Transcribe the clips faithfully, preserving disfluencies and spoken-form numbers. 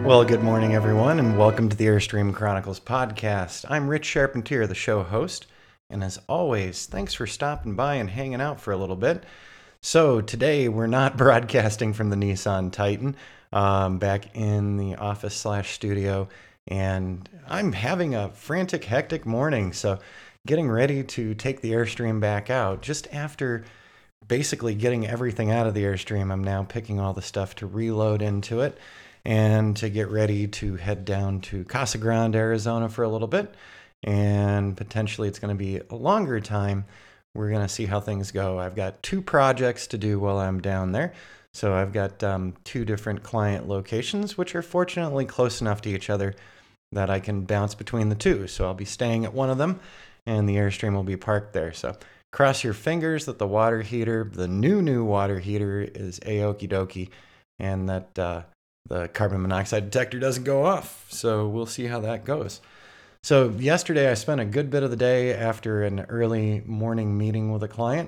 Well, good morning, everyone, and welcome to the Airstream Chronicles podcast. I'm Rich Charpentier, the show host, and as always, thanks for stopping by and hanging out for a little bit. So today we're not broadcasting from the Nissan Titan, um, back in the office slash studio, and I'm having a frantic, hectic morning, so getting ready to take the Airstream back out. Just after basically getting everything out of the Airstream, I'm now picking all the stuff to reload into it and to get ready to head down to Casa Grande, Arizona for a little bit. And potentially it's going to be a longer time. We're going to see how things go. I've got two projects to do while I'm down there. So I've got um, two different client locations, which are fortunately close enough to each other that I can bounce between the two. So I'll be staying at one of them and the Airstream will be parked there. So cross your fingers that the water heater, the new, new water heater is a-okie dokie, and that uh, the carbon monoxide detector doesn't go off. So we'll see how that goes. So yesterday I spent a good bit of the day after an early morning meeting with a client,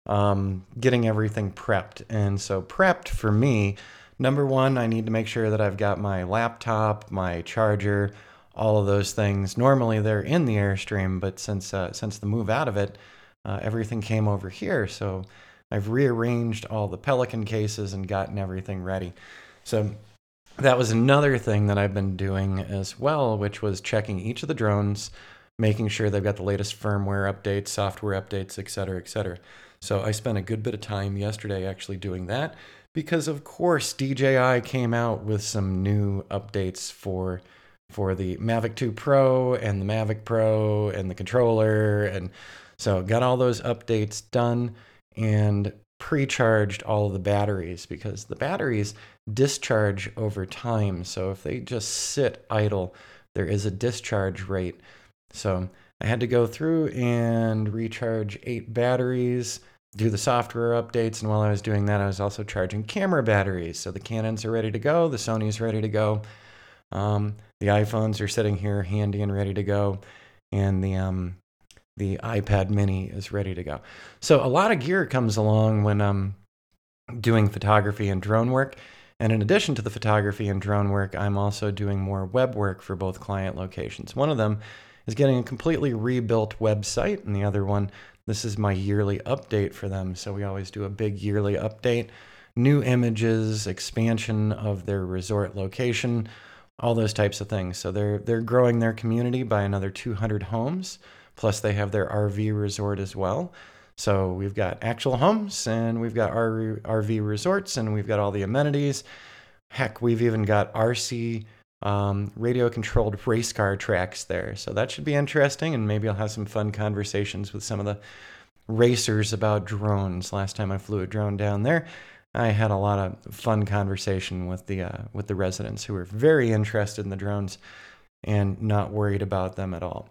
um, getting everything prepped. And so prepped for me, number one, I need to make sure that I've got my laptop, my charger, all of those things. Normally they're in the Airstream, but since uh, since the move out of it, uh, everything came over here. So I've rearranged all the Pelican cases and gotten everything ready. So that was another thing that I've been doing as well, which was checking each of the drones, making sure they've got the latest firmware updates, software updates, et cetera, et cetera. So I spent a good bit of time yesterday actually doing that because, of course, D J I came out with some new updates for for the Mavic two Pro and the Mavic Pro and the controller. And so got all those updates done and pre-charged all of the batteries because the batteries discharge over time. So if they just sit idle, there is a discharge rate. So I had to go through and recharge eight batteries, do the software updates, and while I was doing that, I was also charging camera batteries. So the Canons are ready to go, the Sony's ready to go, um, the iPhones are sitting here handy and ready to go, and the um, the iPad mini is ready to go. So a lot of gear comes along when I'm doing photography and drone work. And in addition to the photography and drone work, I'm also doing more web work for both client locations. One of them is getting a completely rebuilt website, and the other one, this is my yearly update for them. So we always do a big yearly update, new images, expansion of their resort location, all those types of things. So they're they're growing their community by another two hundred homes, plus they have their R V resort as well. So we've got actual homes and we've got R V resorts and we've got all the amenities. Heck, we've even got R C um, radio-controlled race car tracks there. So that should be interesting, and maybe I'll have some fun conversations with some of the racers about drones. Last time I flew a drone down there, I had a lot of fun conversation with the uh, with the residents who were very interested in the drones and not worried about them at all.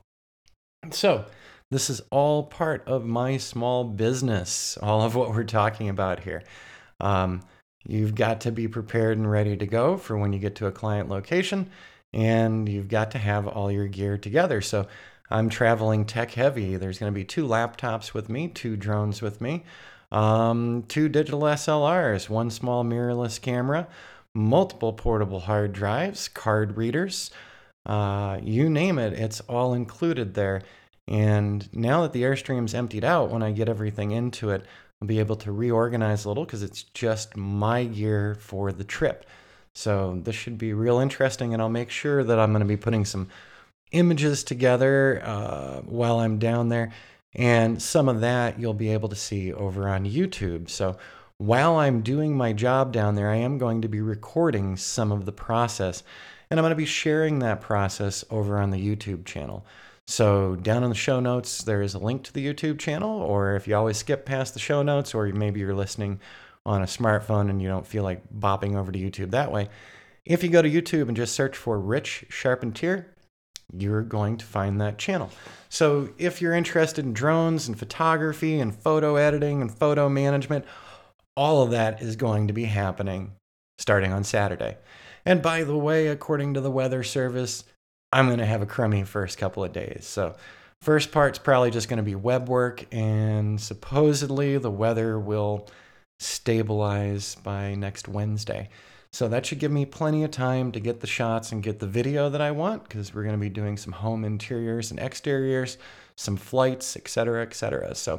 So this is all part of my small business, all of what we're talking about here. Um, you've got to be prepared and ready to go for when you get to a client location, and you've got to have all your gear together. So I'm traveling tech heavy. There's going to be two laptops with me, two drones with me, um, two digital S L Rs, one small mirrorless camera, multiple portable hard drives, card readers, uh, you name it, it's all included there. And now that the Airstream's emptied out, when I get everything into it, I'll be able to reorganize a little because it's just my gear for the trip. So this should be real interesting, and I'll make sure that I'm going to be putting some images together uh, while I'm down there. And some of that you'll be able to see over on YouTube. So while I'm doing my job down there, I am going to be recording some of the process, and I'm going to be sharing that process over on the YouTube channel. So down in the show notes, there is a link to the YouTube channel, or if you always skip past the show notes, or maybe you're listening on a smartphone and you don't feel like bopping over to YouTube that way, if you go to YouTube and just search for Rich Charpentier, you're going to find that channel. So if you're interested in drones and photography and photo editing and photo management, all of that is going to be happening starting on Saturday. And by the way, according to the Weather Service, I'm going to have a crummy first couple of days. So first part's probably just going to be web work, and supposedly the weather will stabilize by next Wednesday. So that should give me plenty of time to get the shots and get the video that I want, because we're going to be doing some home interiors and exteriors, some flights, et cetera, et cetera. So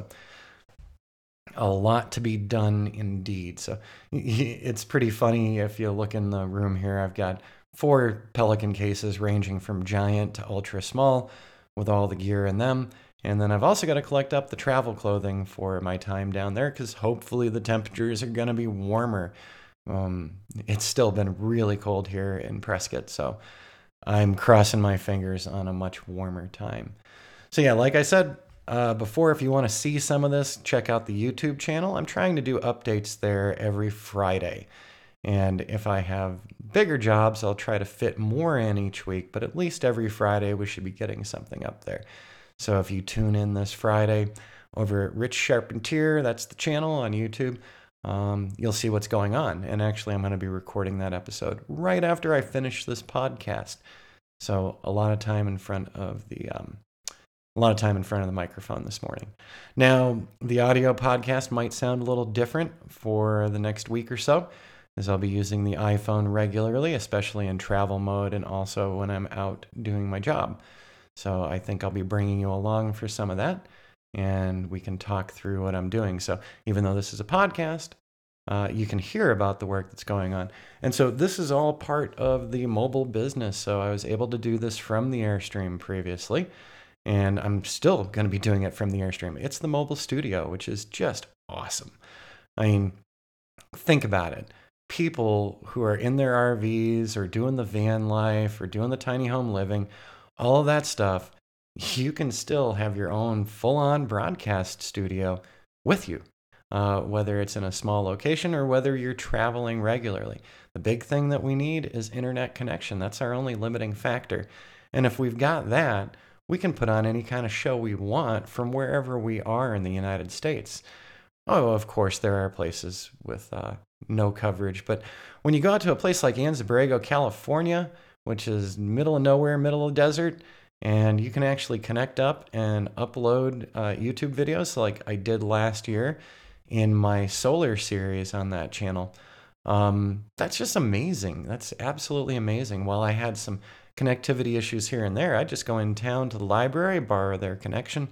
a lot to be done indeed. So it's pretty funny if you look in the room here. I've got four Pelican cases ranging from giant to ultra small with all the gear in them. And then I've also got to collect up the travel clothing for my time down there, because hopefully the temperatures are going to be warmer. Um, it's still been really cold here in Prescott, so I'm crossing my fingers on a much warmer time. So yeah, like I said uh, before, if you want to see some of this, check out the YouTube channel. I'm trying to do updates there every Friday. And if I have bigger jobs, I'll try to fit more in each week, but at least every Friday we should be getting something up there. So if you tune in this Friday over at Rich Charpentier, that's the channel on YouTube, um, you'll see what's going on. And actually, I'm going to be recording that episode right after I finish this podcast. So a lot of time in front of the um, a lot of time in front of the microphone this morning. Now, the audio podcast might sound a little different for the next week or so, as I'll be using the iPhone regularly, especially in travel mode and also when I'm out doing my job. So I think I'll be bringing you along for some of that, and we can talk through what I'm doing. So even though this is a podcast, uh, you can hear about the work that's going on. And so this is all part of the mobile business. So I was able to do this from the Airstream previously, and I'm still going to be doing it from the Airstream. It's the mobile studio, which is just awesome. I mean, think about it. People who are in their R Vs or doing the van life or doing the tiny home living, all of that stuff, you can still have your own full-on broadcast studio with you, uh, whether it's in a small location or whether you're traveling regularly. The big thing that we need is internet connection. That's our only limiting factor. And if we've got that, we can put on any kind of show we want from wherever we are in the United States. Oh, of course, there are places with uh, no coverage. But when you go out to a place like Anza Borrego, California, which is middle of nowhere, middle of the desert, and you can actually connect up and upload uh, YouTube videos like I did last year in my solar series on that channel. Um, that's just amazing. That's absolutely amazing. While I had some connectivity issues here and there, I just go in town to the library, borrow their connection,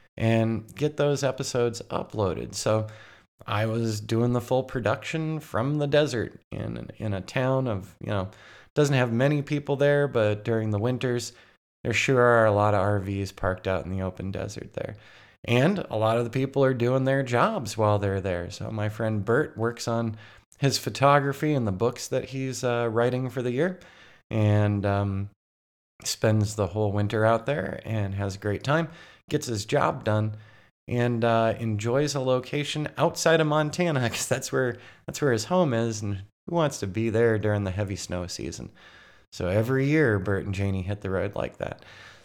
and get those episodes uploaded. So I was doing the full production from the desert in in a town of, you know, doesn't have many people there, but during the winters, there sure are a lot of R Vs parked out in the open desert there. And a lot of the people are doing their jobs while they're there. So my friend Bert works on his photography and the books that he's uh, writing for the year, and um, spends the whole winter out there and has a great time, gets his job done, and uh, enjoys a location outside of Montana, because that's where that's where his home is, and who wants to be there during the heavy snow season? So every year, Bert and Janie hit the road like that.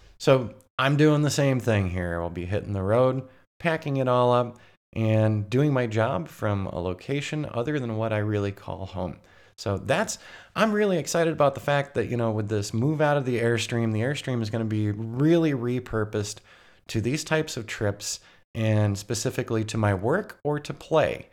So I'm doing the same thing here. I'll be hitting the road, packing it all up, and doing my job from a location other than what I really call home. So that's, I'm really excited about the fact that, you know, with this move out of the Airstream, the Airstream is going to be really repurposed to these types of trips, and specifically to my work or to play.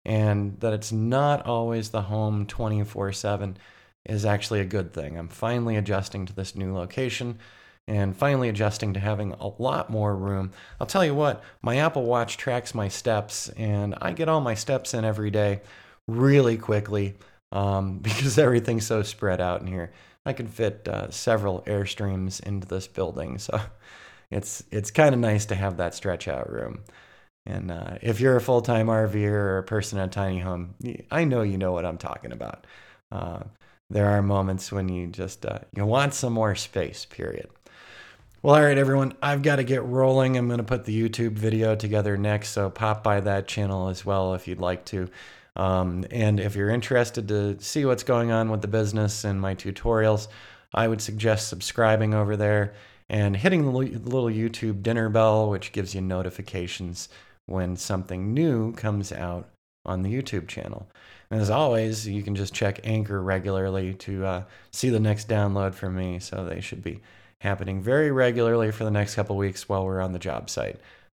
And that it's not always the home twenty-four seven is actually a good thing. I'm finally adjusting to this new location and finally adjusting to having a lot more room. I'll tell you what, my Apple Watch tracks my steps, and I get all my steps in every day really quickly um, because everything's so spread out in here. I can fit uh, several Airstreams into this building, so it's it's kind of nice to have that stretch out room. And uh, if you're a full-time RVer or a person in a tiny home, I know you know what I'm talking about. Uh, there are moments when you just uh, you want some more space, period. Well, all right, everyone, I've got to get rolling. I'm going to put the YouTube video together next, so pop by that channel as well if you'd like to. Um, and if you're interested to see what's going on with the business and my tutorials, I would suggest subscribing over there and hitting the little YouTube dinner bell, which gives you notifications when something new comes out on the YouTube channel. And as always, you can just check Anchor regularly to uh, see the next download from me. So they should be happening very regularly for the next couple weeks while we're on the job site.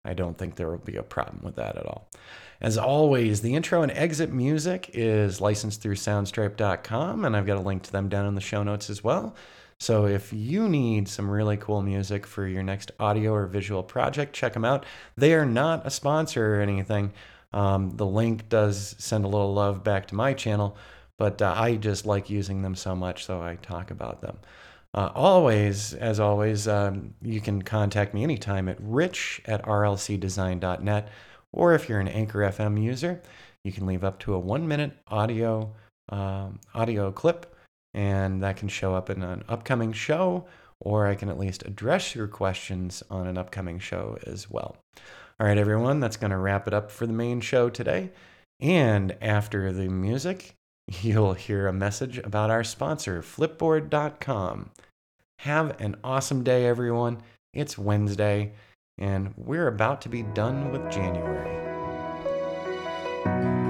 I don't think there will be a problem with that at all. As always, the intro and exit music is licensed through soundstripe dot com, and I've got a link to them down in the show notes as well. So if you need some really cool music for your next audio or visual project, check them out. They are not a sponsor or anything. Um, the link does send a little love back to my channel, but uh, I just like using them so much, so I talk about them. Uh, always, as always, um, you can contact me anytime at rich at r l c design dot net, or if you're an Anchor F M user, you can leave up to a one-minute audio um, audio clip, and that can show up in an upcoming show, or I can at least address your questions on an upcoming show as well. All right, everyone, that's going to wrap it up for the main show today. And after the music, you'll hear a message about our sponsor, flipboard dot com. Have an awesome day, everyone. It's Wednesday, and we're about to be done with January.